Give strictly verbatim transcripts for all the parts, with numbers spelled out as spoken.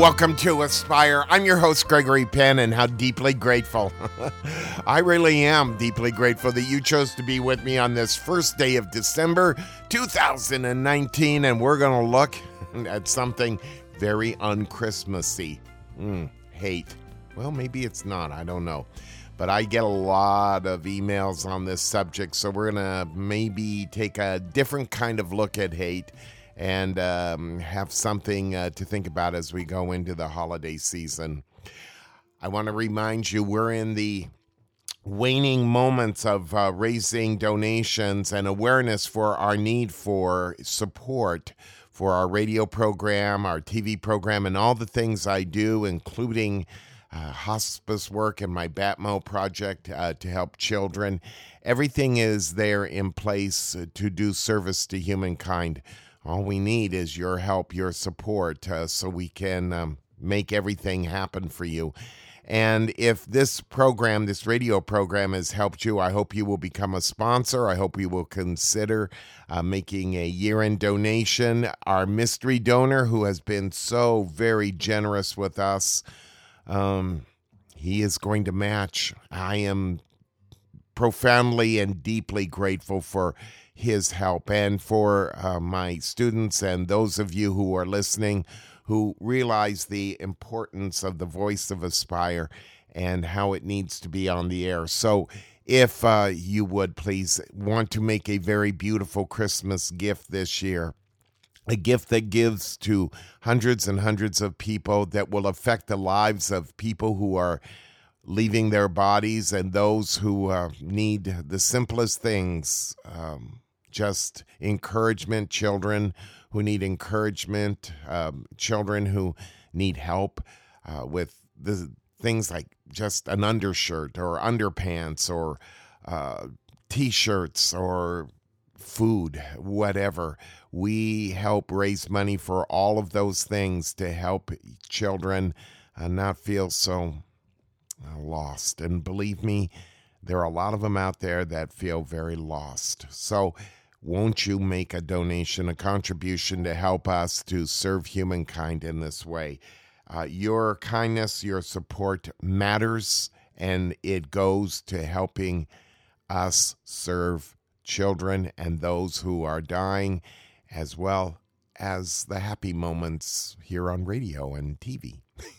welcome to Aspire. I'm your host, Gregory Penn, and how deeply grateful. I really am deeply grateful that you chose to be with me on this first day of December two thousand nineteen, and we're going to look at something very un-Christmassy. Mm, hate. Well, maybe it's not. I don't know. But I get a lot of emails on this subject, so we're going to maybe take a different kind of look at hate and um, have something uh, to think about as we go into the holiday season. I want to remind you we're in the waning moments of uh, raising donations and awareness for our need for support for our radio program, our T V program, and all the things I do, including uh, hospice work and my Batmo project uh, to help children. Everything is there in place to do service to humankind. All we need is your help, your support, uh, so we can um, make everything happen for you. And if this program, this radio program has helped you, I hope you will become a sponsor. I hope you will consider uh, making a year-end donation. Our mystery donor, who has been so very generous with us, um, he is going to match. I am profoundly and deeply grateful for his help, and for uh, my students and those of you who are listening who realize the importance of the voice of Aspire and how it needs to be on the air. So if uh, you would please want to make a very beautiful Christmas gift this year, a gift that gives to hundreds and hundreds of people, that will affect the lives of people who are leaving their bodies and those who uh, need the simplest things, um, just encouragement, children who need encouragement, um, children who need help uh, with the things like just an undershirt or underpants or uh, T-shirts or food, whatever. We help raise money for all of those things to help children uh, not feel so uh, lost. And believe me, there are a lot of them out there that feel very lost. So won't you make a donation, a contribution to help us to serve humankind in this way? Uh, your kindness, your support matters, and it goes to helping us serve children and those who are dying, as well as the happy moments here on radio and T V.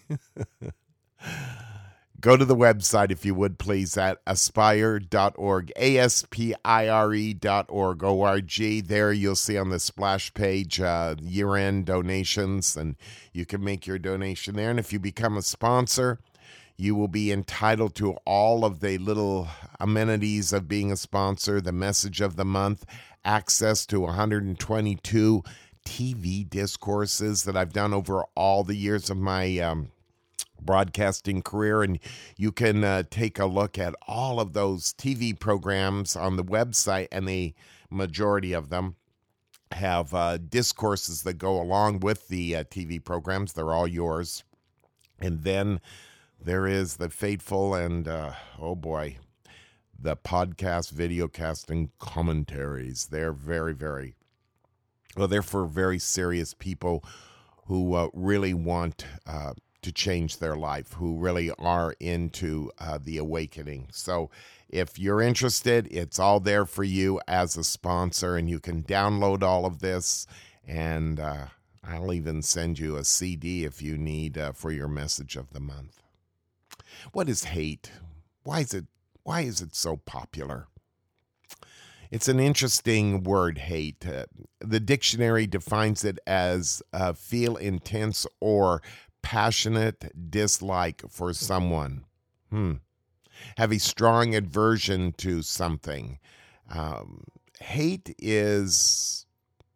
Go to the website, if you would, please, at aspire dot org, A S P I R E dot org, O R G. There you'll see on the splash page uh, year-end donations, and you can make your donation there. And if you become a sponsor, you will be entitled to all of the little amenities of being a sponsor, the message of the month, access to one hundred twenty-two T V discourses that I've done over all the years of my um broadcasting career, and you can uh, take a look at all of those T V programs on the website, and the majority of them have uh, discourses that go along with the uh, T V programs. They're all yours. And then there is the fateful and, uh, oh boy, the podcast, videocast, and commentaries. They're very, very, well, they're for very serious people who uh, really want uh, to change their life, who really are into uh, the awakening. So if you're interested, it's all there for you as a sponsor, and you can download all of this, and uh, I'll even send you a C D if you need uh, for your message of the month. What is hate? Why is it, why is it so popular? It's an interesting word, hate. Uh, the dictionary defines it as uh, feel intense or passionate dislike for someone. Hmm. Have a strong aversion to something. Um, hate is,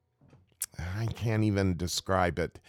I can't even describe it.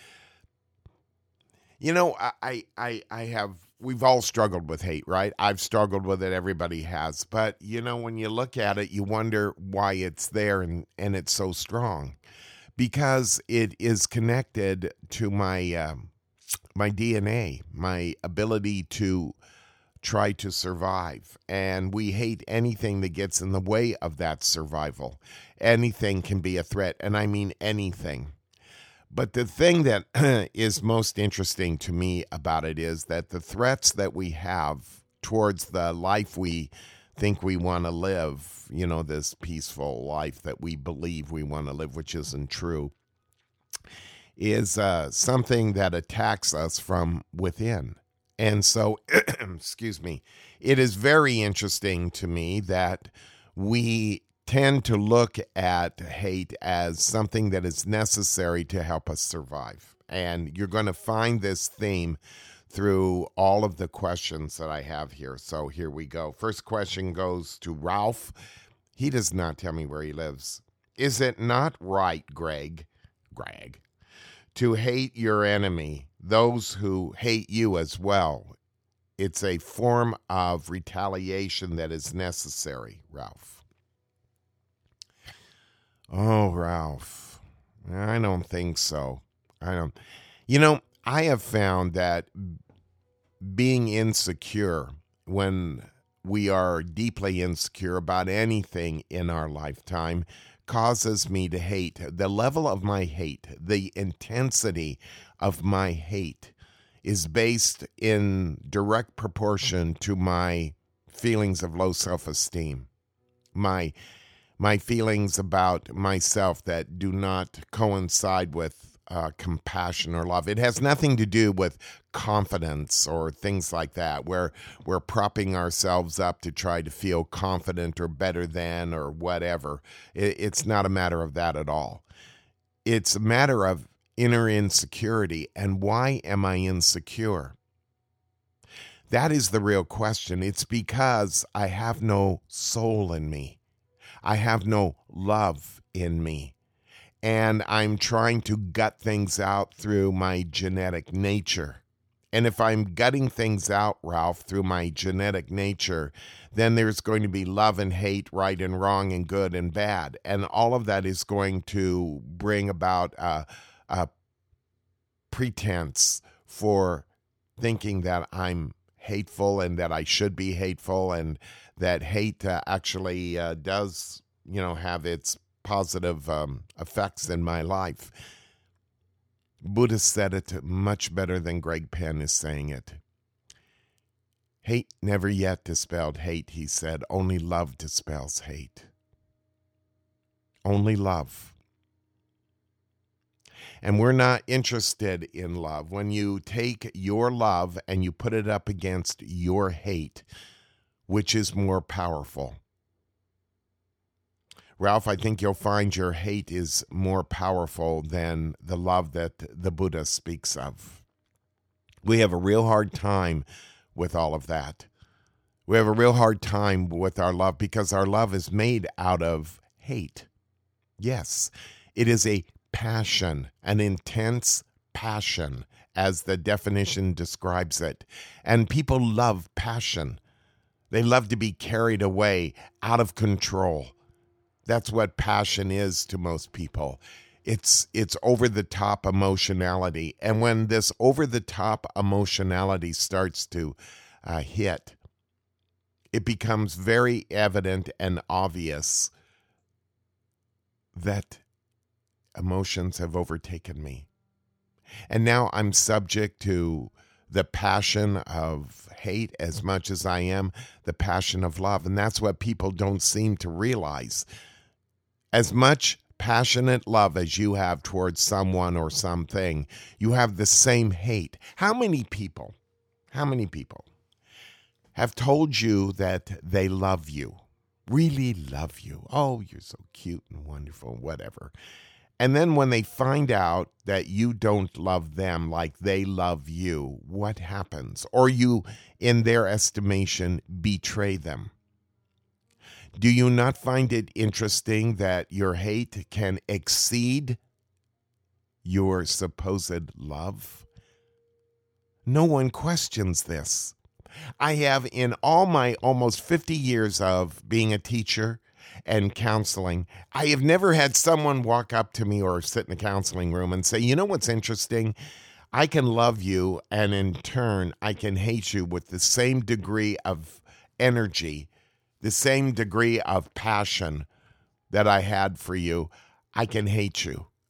You know, I, I, I have, we've all struggled with hate, right? I've struggled with it. Everybody has. But, you know, when you look at it, you wonder why it's there and, and it's so strong. Because it is connected to my, um, my D N A, my ability to try to survive. And we hate anything that gets in the way of that survival. Anything can be a threat, and I mean anything. But the thing that is most interesting to me about it is that the threats that we have towards the life we think we want to live, you know, this peaceful life that we believe we want to live, which isn't true, is uh, something that attacks us from within. And so, excuse me, it is very interesting to me that we tend to look at hate as something that is necessary to help us survive. And you're going to find this theme through all of the questions that I have here. So here we go. First question goes to Ralph. He does not tell me where he lives. Is it not right, Greg, Greg, to hate your enemy, those who hate you as well? It's a form of retaliation that is necessary, Ralph. Oh, Ralph, I don't think so. I don't. You know, I have found that being insecure, when we are deeply insecure about anything in our lifetime, causes me to hate. The level of my hate, the intensity of my hate is based in direct proportion to my feelings of low self-esteem, my my feelings about myself that do not coincide with uh, compassion or love. It has nothing to do with confidence or things like that, where we're propping ourselves up to try to feel confident or better than or whatever. It, it's not a matter of that at all. It's a matter of inner insecurity. And why am I insecure? That is the real question. It's because I have no soul in me. I have no love in me, and I'm trying to gut things out through my genetic nature. And if I'm gutting things out, Ralph, through my genetic nature, then there's going to be love and hate, right and wrong, and good and bad. And all of that is going to bring about a, a pretense for thinking that I'm hateful and that I should be hateful, and that hate uh, actually uh, does, you know, have its positive um, effects in my life. Buddha said it much better than Greg Penn is saying it. Hate never yet dispelled hate, he said. Only love dispels hate. Only love. And we're not interested in love. When you take your love and you put it up against your hate, which is more powerful? Ralph, I think you'll find your hate is more powerful than the love that the Buddha speaks of. We have a real hard time with all of that. We have a real hard time with our love because our love is made out of hate. Yes, it is a passion, an intense passion, as the definition describes it. And people love passion. They love to be carried away, out of control. That's what passion is to most people. It's it's over-the-top emotionality. And when this over-the-top emotionality starts to uh, hit, it becomes very evident and obvious that emotions have overtaken me. And now I'm subject to the passion of hate as much as I am the passion of love. And that's what people don't seem to realize. As much passionate love as you have towards someone or something, you have the same hate. How many people, how many people have told you that they love you, really love you? Oh, you're so cute and wonderful, whatever. And then when they find out that you don't love them like they love you, what happens? Or you, in their estimation, betray them. Do you not find it interesting that your hate can exceed your supposed love? No one questions this. I have, in all my almost fifty years of being a teacher and counseling, I have never had someone walk up to me or sit in a counseling room and say, you know what's interesting? I can love you, and in turn, I can hate you with the same degree of energy, the same degree of passion that I had for you. I can hate you.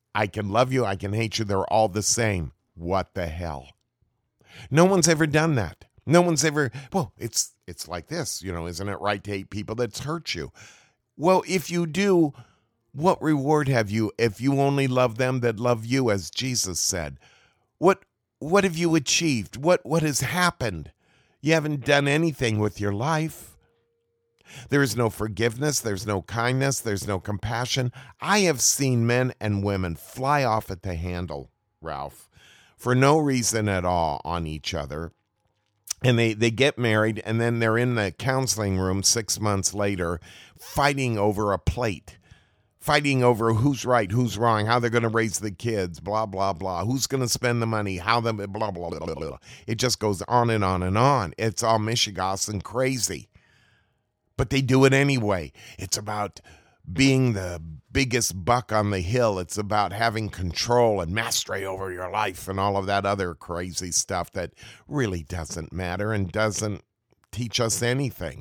I can love you, I can hate you, they're all the same. What the hell? No one's ever done that. No one's ever, well, it's it's like this, you know, isn't it right to hate people that's hurt you? Well, if you do, what reward have you if you only love them that love you, as Jesus said? What what have you achieved? What what has happened? You haven't done anything with your life. There is no forgiveness, there's no kindness, there's no compassion. I have seen men and women fly off at the handle, Ralph, for no reason at all on each other. And they, they get married, and then they're in the counseling room six months later fighting over a plate, fighting over who's right, who's wrong, how they're going to raise the kids, blah, blah, blah, who's going to spend the money, how them, blah, blah, blah, blah, blah. It just goes on and on and on. It's all mishigas and crazy. But they do it anyway. It's about being the biggest buck on the hill. It's about having control and mastery over your life and all of that other crazy stuff that really doesn't matter and doesn't teach us anything.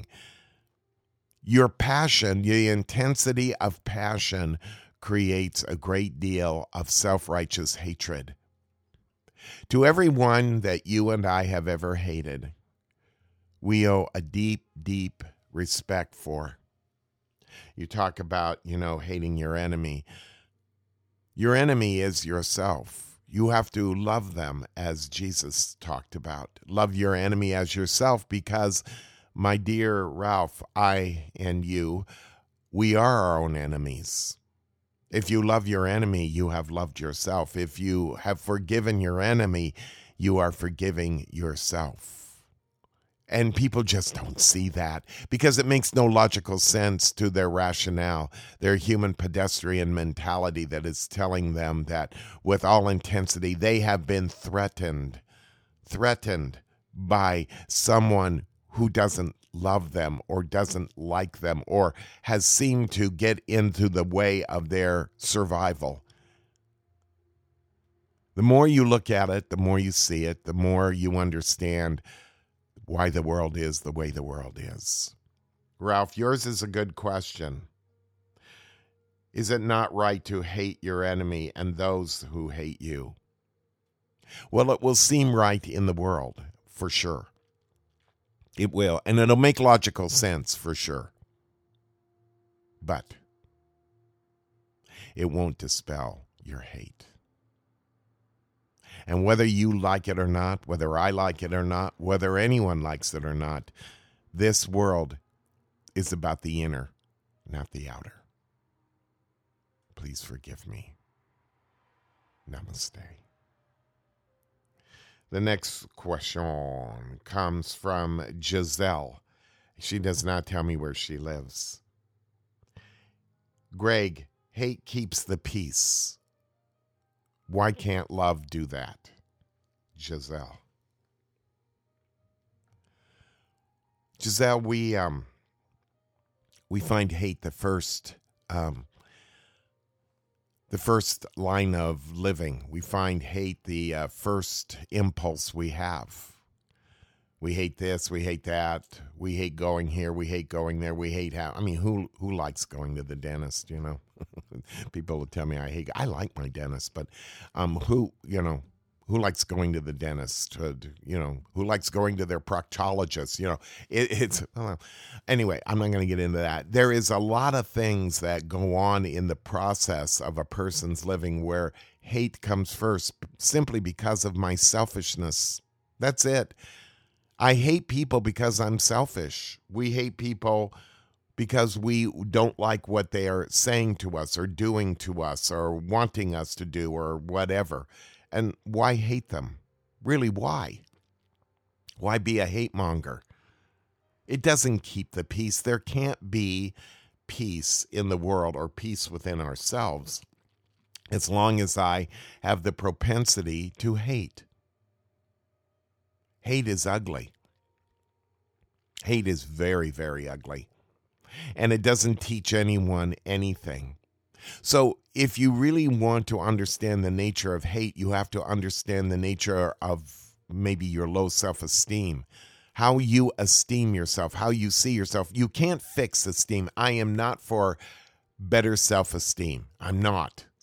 Your passion, the intensity of passion, creates a great deal of self-righteous hatred. To everyone that you and I have ever hated, we owe a deep, deep respect for. You talk about, you know, hating your enemy. Your enemy is yourself. You have to love them as Jesus talked about. Love your enemy as yourself because, my dear Ralph, I and you, we are our own enemies. If you love your enemy, you have loved yourself. If you have forgiven your enemy, you are forgiving yourself. And people just don't see that because it makes no logical sense to their rationale, their human pedestrian mentality that is telling them that with all intensity, they have been threatened, threatened by someone who doesn't love them or doesn't like them or has seemed to get into the way of their survival. The more you look at it, the more you see it, the more you understand why the world is the way the world is. Ralph, yours is a good question. Is it not right to hate your enemy and those who hate you? Well, it will seem right in the world, for sure. It will, and it'll make logical sense, for sure. But it won't dispel your hate. And whether you like it or not, whether I like it or not, whether anyone likes it or not, this world is about the inner, not the outer. Please forgive me. Namaste. The next question comes from Giselle. She does not tell me where she lives. Greg, hate keeps the peace. Why can't love do that? Giselle. Giselle, we um we find hate the first um the first line of living. We find hate the uh, first impulse we have. We hate this, we hate that, we hate going here, we hate going there, we hate how, I mean, who who likes going to the dentist, you know? People will tell me I hate, I like my dentist, but um, who, you know, who likes going to the dentist, uh, you know, who likes going to their proctologist, you know? It, it's, uh, anyway, I'm not going to get into that. There is a lot of things that go on in the process of a person's living where hate comes first simply because of my selfishness. That's it. I hate people because I'm selfish. We hate people because we don't like what they are saying to us or doing to us or wanting us to do or whatever. And why hate them? Really, why? Why be a hate monger? It doesn't keep the peace. There can't be peace in the world or peace within ourselves as long as I have the propensity to hate. Hate is ugly. Hate is very, very ugly. And it doesn't teach anyone anything. So if you really want to understand the nature of hate, you have to understand the nature of maybe your low self-esteem, how you esteem yourself, how you see yourself. You can't fix esteem. I am not for better self-esteem. I'm not.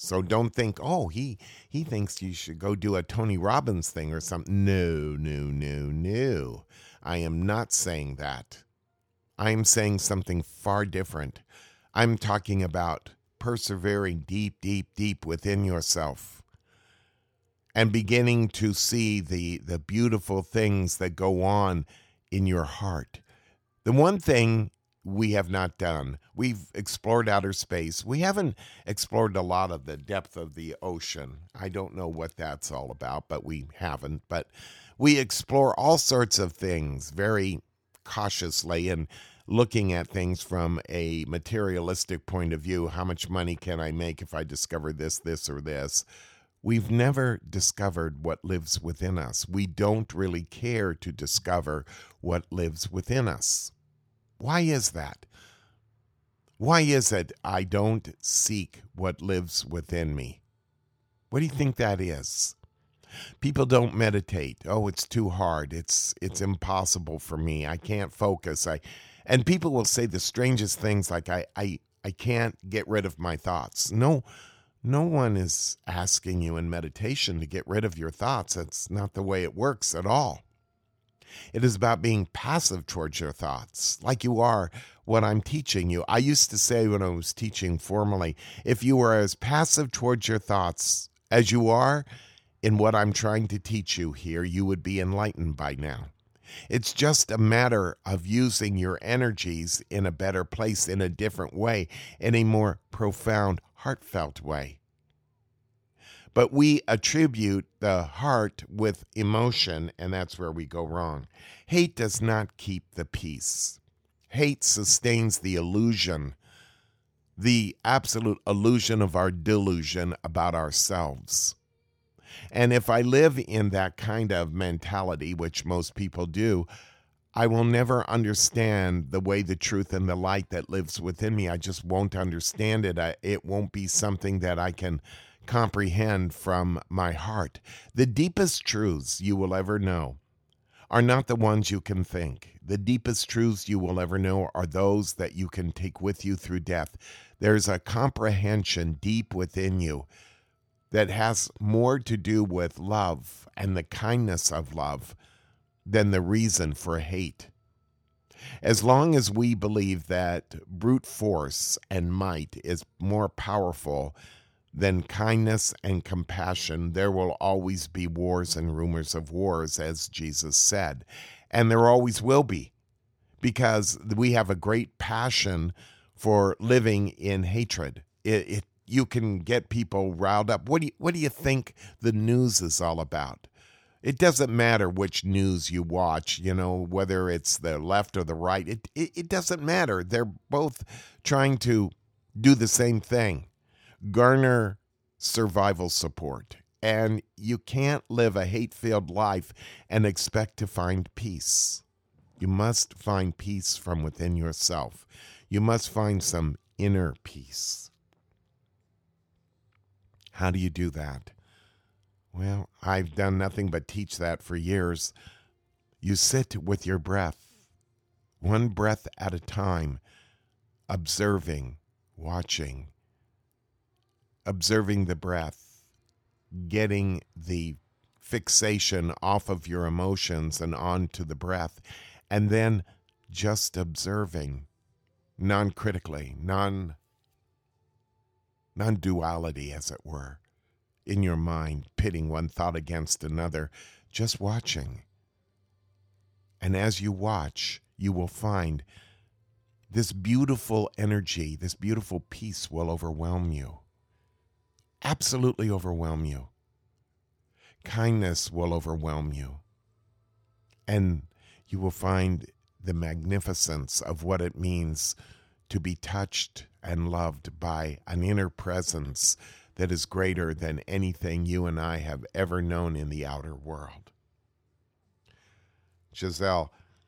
So don't think, oh, he he thinks you should go do a Tony Robbins thing or something. No, no, no, no. I am not saying that. I am saying something far different. I'm talking about persevering deep, deep, deep within yourself and beginning to see the, the beautiful things that go on in your heart. The one thing we have not done, we've explored outer space. We haven't explored a lot of the depth of the ocean. I don't know what that's all about, but we haven't. But we explore all sorts of things very cautiously and looking at things from a materialistic point of view. How much money can I make if I discover this, this, or this? We've never discovered what lives within us. We don't really care to discover what lives within us. Why is that? Why is it I don't seek what lives within me? What do you think that is? People don't meditate. Oh, it's too hard. It's it's impossible for me. I can't focus. I and people will say the strangest things like I I, I can't get rid of my thoughts. No, no one is asking you in meditation to get rid of your thoughts. That's not the way it works at all. It is about being passive towards your thoughts, like you are what I'm teaching you. I used to say when I was teaching formally, if you were as passive towards your thoughts as you are in what I'm trying to teach you here, you would be enlightened by now. It's just a matter of using your energies in a better place, in a different way, in a more profound, heartfelt way. But we attribute the heart with emotion, and that's where we go wrong. Hate does not keep the peace. Hate sustains the illusion, the absolute illusion of our delusion about ourselves. And if I live in that kind of mentality, which most people do, I will never understand the way, the truth, and the light that lives within me. I just won't understand it. I, it won't be something that I can comprehend from my heart. The deepest truths you will ever know are not the ones you can think. The deepest truths you will ever know are those that you can take with you through death. There's a comprehension deep within you that has more to do with love and the kindness of love than the reason for hate. As long as we believe that brute force and might is more powerful than kindness and compassion, there will always be wars and rumors of wars, as Jesus said. And there always will be, because we have a great passion for living in hatred. It, it you can get people riled up. What do you, what do you think the news is all about? It doesn't matter which news you watch, you know, whether it's the left or the right. It, it, it doesn't matter. They're both trying to do the same thing. Garner survival support. And you can't live a hate-filled life and expect to find peace. You must find peace from within yourself. You must find some inner peace. How do you do that? Well, I've done nothing but teach that for years. You sit with your breath, one breath at a time, observing, watching, observing the breath, getting the fixation off of your emotions and onto the breath, and then just observing, non-critically, non, non-duality, as it were, in your mind, pitting one thought against another, just watching. And as you watch, you will find this beautiful energy, this beautiful peace will overwhelm you. Absolutely overwhelm you. Kindness will overwhelm you. And you will find the magnificence of what it means to be touched and loved by an inner presence that is greater than anything you and I have ever known in the outer world. Giselle,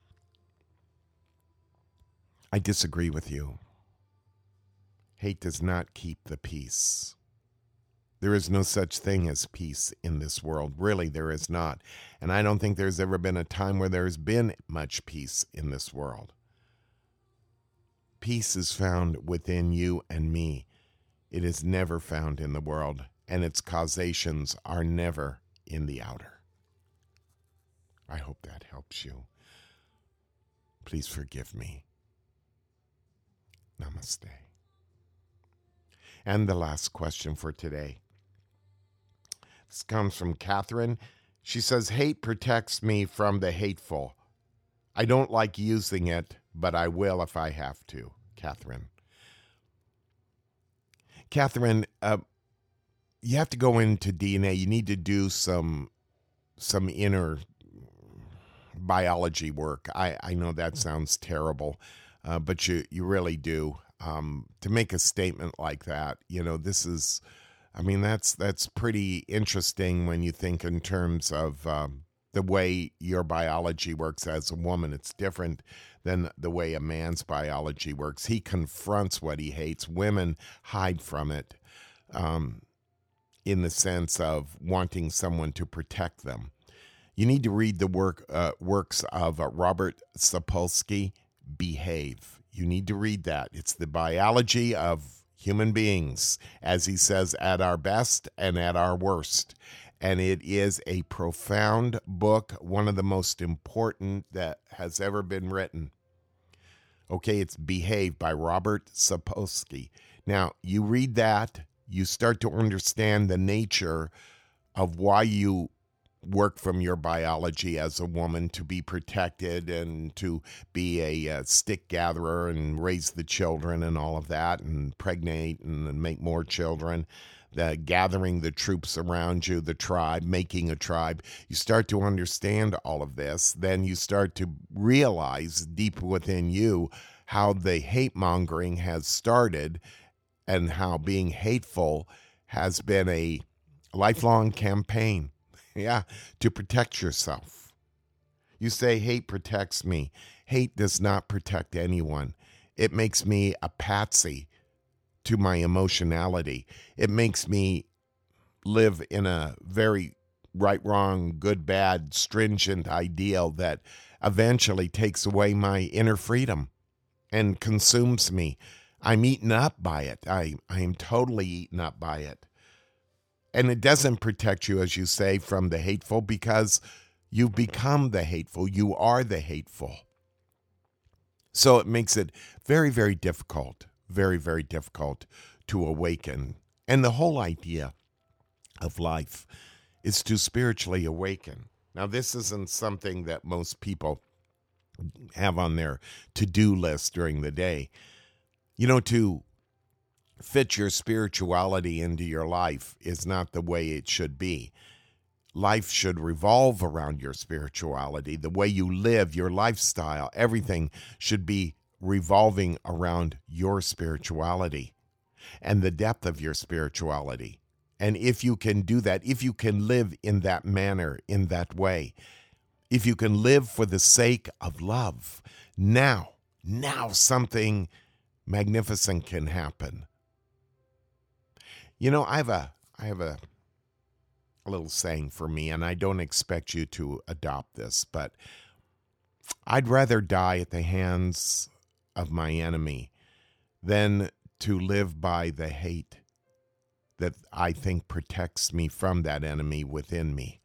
I disagree with you. Hate does not keep the peace. There is no such thing as peace in this world. Really, there is not. And I don't think there's ever been a time where there's been much peace in this world. Peace is found within you and me. It is never found in the world, and its causations are never in the outer. I hope that helps you. Please forgive me. Namaste. And the last question for today. This comes from Catherine. She says, hate protects me from the hateful. I don't like using it, but I will if I have to. Catherine. Catherine, uh, you have to go into D N A. You need to do some some inner biology work. I, I know that sounds terrible, uh, but you, you really do. Um, to make a statement like that, you know, this is, I mean, that's that's pretty interesting when you think in terms of um, the way your biology works as a woman. It's different than the way a man's biology works. He confronts what he hates. Women hide from it um, in the sense of wanting someone to protect them. You need to read the work uh, works of uh, Robert Sapolsky, Behave. You need to read that. It's the biology of human beings, as he says, at our best and at our worst. And it is a profound book, one of the most important that has ever been written. Okay, it's Behave by Robert Sapolsky. Now, you read that, you start to understand the nature of why you work from your biology as a woman to be protected and to be a uh, stick gatherer and raise the children and all of that and pregnate and, and make more children, the gathering the troops around you, the tribe, making a tribe. You start to understand all of this. Then you start to realize deep within you how the hate mongering has started and how being hateful has been a lifelong campaign. Yeah, to protect yourself. You say hate protects me. Hate does not protect anyone. It makes me a patsy to my emotionality. It makes me live in a very right, wrong, good, bad, stringent ideal that eventually takes away my inner freedom and consumes me. I'm eaten up by it. I, I am totally eaten up by it. And it doesn't protect you, as you say, from the hateful because you've become the hateful. You are the hateful. So it makes it very, very difficult, very, very difficult to awaken. And the whole idea of life is to spiritually awaken. Now, this isn't something that most people have on their to-do list during the day. You know, to fit your spirituality into your life is not the way it should be. Life should revolve around your spirituality. The way you live, your lifestyle, everything should be revolving around your spirituality and the depth of your spirituality. And if you can do that, if you can live in that manner, in that way, if you can live for the sake of love, now, now something magnificent can happen. You know, I have a I have a, a little saying for me, and I don't expect you to adopt this, but I'd rather die at the hands of my enemy than to live by the hate that I think protects me from that enemy within me.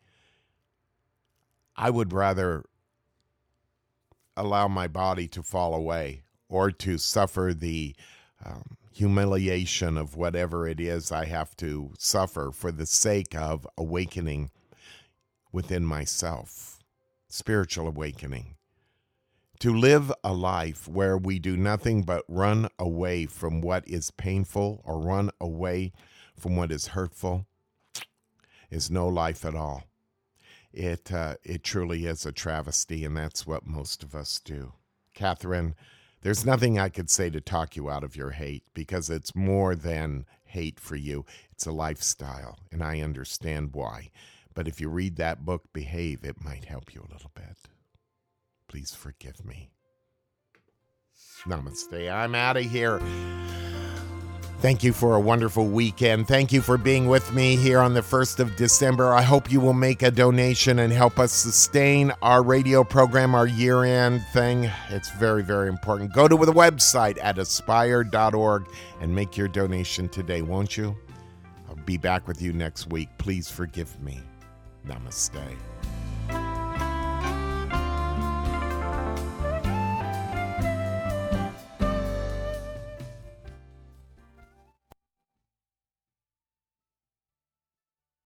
I would rather allow my body to fall away or to suffer the um, humiliation of whatever it is I have to suffer for the sake of awakening within myself, spiritual awakening. To live a life where we do nothing but run away from what is painful or run away from what is hurtful is no life at all. It uh, it truly is a travesty, and that's what most of us do. Catherine, there's nothing I could say to talk you out of your hate because it's more than hate for you. It's a lifestyle, and I understand why. But if you read that book, Behave, it might help you a little bit. Please forgive me. Namaste. I'm out of here. Thank you for a wonderful weekend. Thank you for being with me here on the first of December. I hope you will make a donation and help us sustain our radio program, our year-end thing. It's very, very important. Go to the website at aspire dot org and make your donation today, won't you? I'll be back with you next week. Please forgive me. Namaste.